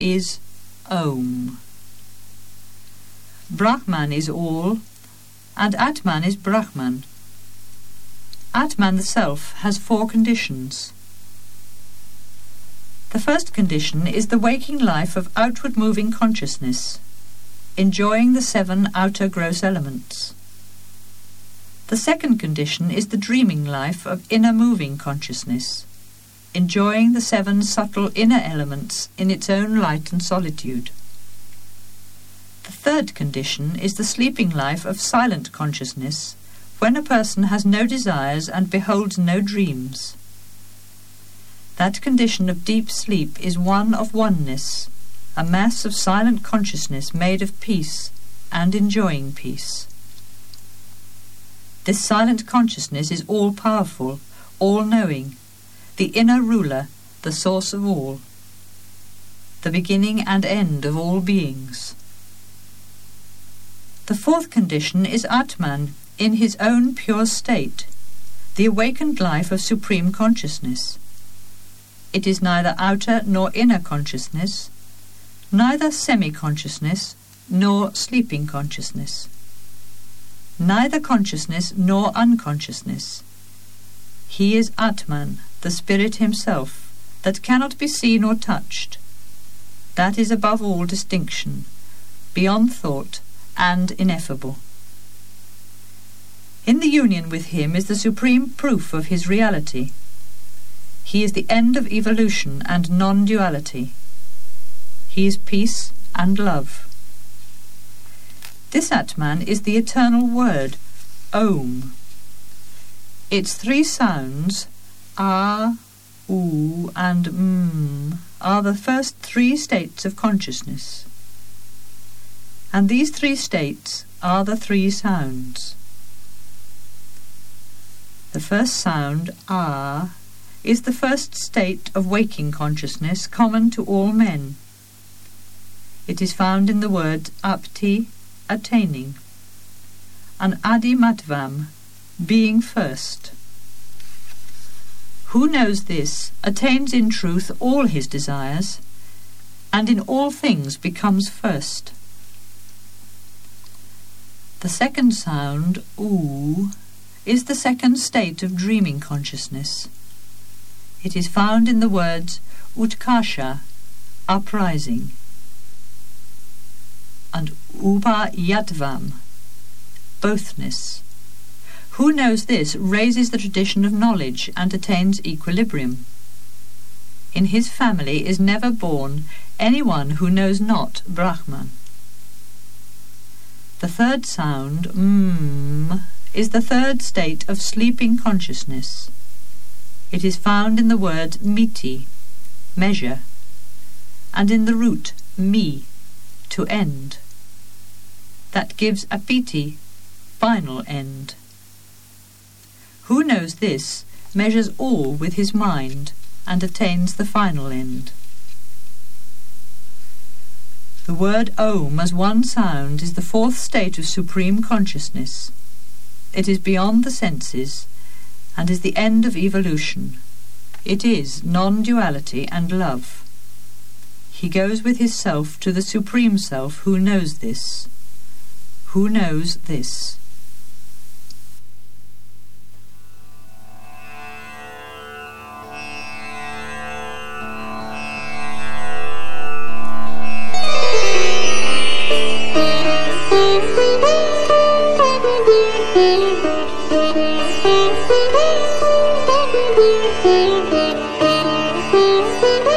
is Om. Brahman is all, and Atman is Brahman. Atman, the self, has 4 conditions. The first condition is the waking life of outward-moving consciousness, enjoying the 7 outer gross elements. The second condition is the dreaming life of inner-moving consciousness, enjoying the 7 subtle inner elements in its own light and solitude. The third condition is the sleeping life of silent consciousness, when a person has no desires and beholds no dreams. That condition of deep sleep is one of oneness, a mass of silent consciousness made of peace and enjoying peace. This silent consciousness is all-powerful, all-knowing, the inner ruler, the source of all, the beginning and end of all beings. The fourth condition is Atman in his own pure state, the awakened life of supreme consciousness. It is neither outer nor inner consciousness, neither semi-consciousness nor sleeping consciousness, neither consciousness nor unconsciousness. He is Atman, the Spirit himself, that cannot be seen or touched. That is above all distinction, beyond thought, and ineffable. In the union with him is the supreme proof of his reality. He is the end of evolution and non-duality. He is peace and love. This Atman is the eternal word, Om. Its 3 sounds, A, U, and M, are the first 3 states of consciousness. And these 3 states are the 3 sounds. The first sound, A, is the first state of waking consciousness common to all men. It is found in the word apti, attaining, and adimatvam, being first. Who knows this attains in truth all his desires, and in all things becomes first. The second sound, U, is the second state of dreaming consciousness. It is found in the words utkasha, uprising, and upayatvam, bothness. Who knows this raises the tradition of knowledge and attains equilibrium. In his family is never born anyone who knows not Brahman. The third sound, is the third state of sleeping consciousness. It is found in the word miti, measure, and in the root mi, to end. That gives apiti, final end. Who knows this measures all with his mind and attains the final end. The word Om as one sound is the 4th state of supreme consciousness. It is beyond the senses and is the end of evolution. It is non-duality and love. He goes with his self to the Supreme Self who knows this. Who knows this? Thank you.